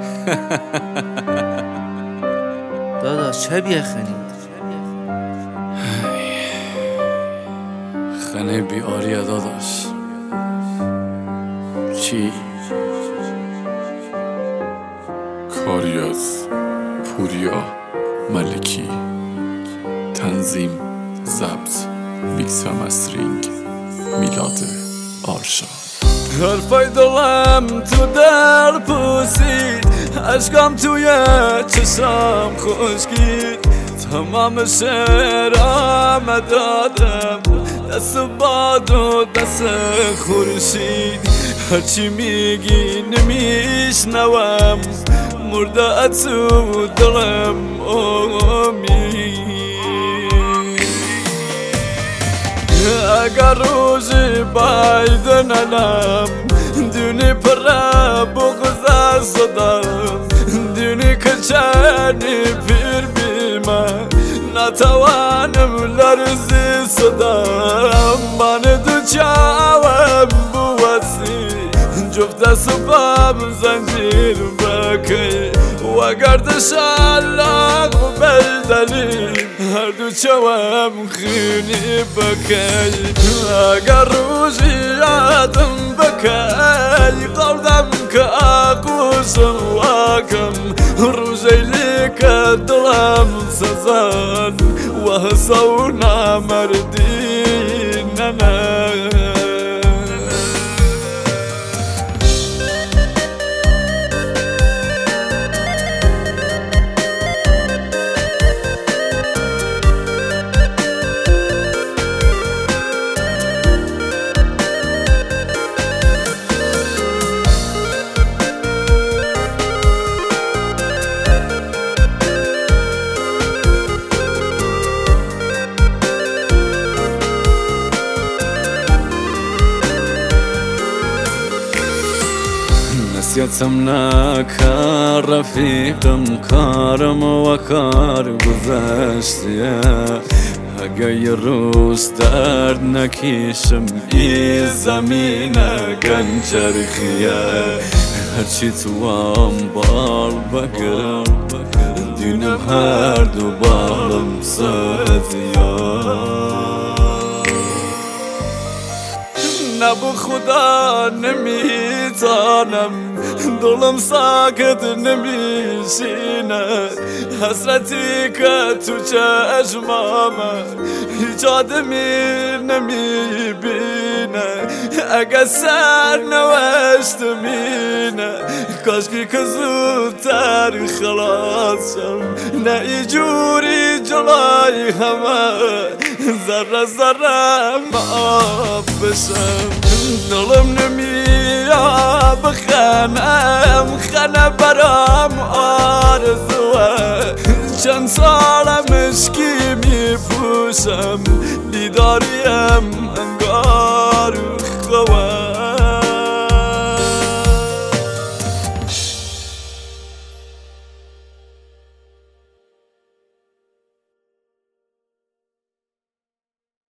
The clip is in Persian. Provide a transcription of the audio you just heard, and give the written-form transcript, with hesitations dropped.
داداش چه بیخنی؟ خنه بیاریه داداش. چی؟ کاری از پوریا ملکی. تنظیم، ضبط، میکس و مسترینگ میلاد آرشا. حرفای دلم تو در پوسید، عشقم توی چشم خشکید. تمام شعرم دادم دست باد و دست خورشید. هرچی میگی نمیشنوم، مرده تو دلم امید. اگر روزی باید نلم، دونی پر بغض صدام. دونی کچانی پیر بیمه، نتوانم لرزی صدام. من دو چاوم بوسی، جفت صبام زنجیر بکی. و گردش علاق بدلی، هر دو چاوم خیلی بکی. اگر روزی یادم بکی، قردم که آقوسم واکم. روزی که دلم سزن، و حسو نامردی نه. نسيتم نكار رفيقم كارم وكار گذشتیه. اگه روز درد نکشم ای زمینه گنجرخیه. هرچی تو هم بال بگرم، دینم هر دو بالم سدیه. نبو خدا نمیتانم، دلم ساکت نمیشینه. حسرتی که تو چشمامه، هیچ آدمی نمیبینه. اگه سرنوشت مینه، کاشکی که زودتر خلاص شم. نه اینجوری جلوی همه، ذره ذره آب بشم. دلم نمیاد بخنم، خنه برام آرزوه. چند سالم اشکی میپوشم، دیداریم